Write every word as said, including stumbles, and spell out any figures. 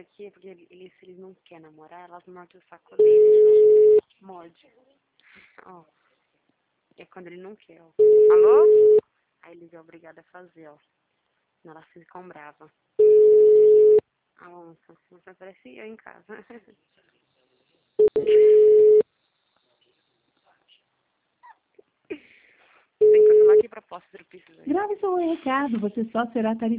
aqui, porque ele, ele, se ele não quer namorar, elas mordem o saco dele. Morde. Ó. É quando ele não quer, ó. Alô? Aí eles é obrigado a fazer, ó. Senão elas ficam bravas. A onça. Você parece eu em casa. Tem que falar que proposta do piso. Grave seu recado, você só será tarifado.